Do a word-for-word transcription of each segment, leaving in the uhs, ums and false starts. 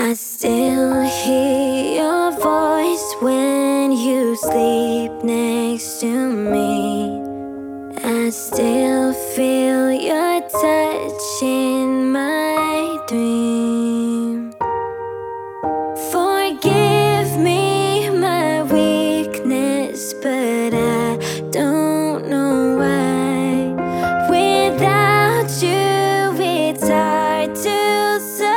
I still hear your voice when you sleep next to me. I still feel your touch in my dream. Forgive me my weakness, but I don't know why. Without you, it's hard to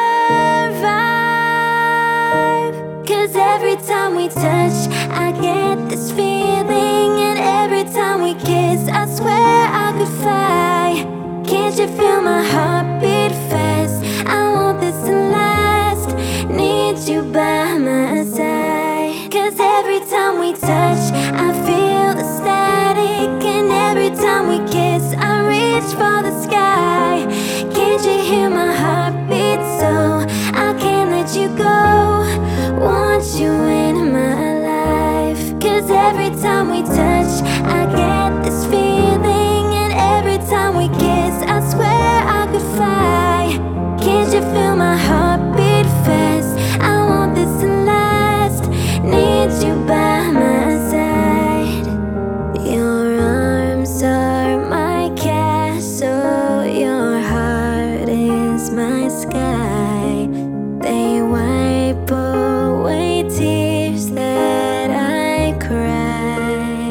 survive. 'Cause every time we touch, I get this feeling, and every time we kiss, I swear I could fly. Can't you feel my heartbeat fast? I want this to last. Need you by my side. 'Cause every time we touch, I feel the static, and every time we kiss, I reach for the sky. Can't you hear my heartbeat? So I can't let you go. Want you in my life. 'Cause every time we touch, I get this feeling, and every time we kiss, I swear I could fly. Can't you feel my heartbeat fast? I want this to last. Need you by my side. Your arms are my castle, your heart is my sky. They wipe away tears that I cry.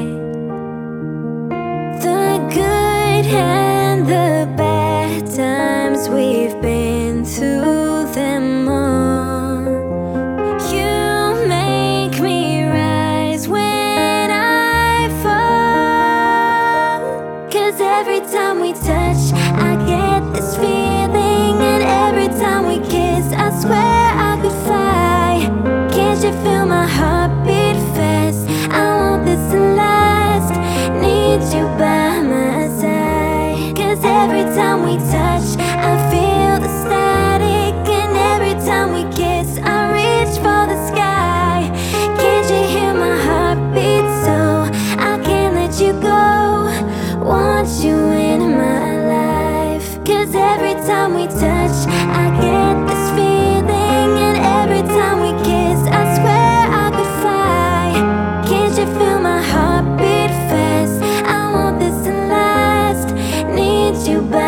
The good and the bad times, we've been through them all. You make me rise when I fall. 'Cause every time we touch, I get this feeling, and every time we kiss, I swear I could fly. Can't you feel my heartbeat fast? I want this to last. Need you by my side. 'Cause every time we touch, I feel the static, and every time we kiss, I reach for the sky. Can't you hear my heartbeat? So I can't let you go. Want you in my life. 'Cause every time we touch, I get this feeling, and every time we kiss, I swear I could fly. Can't you feel my heartbeat fast? I want this to last. Need you by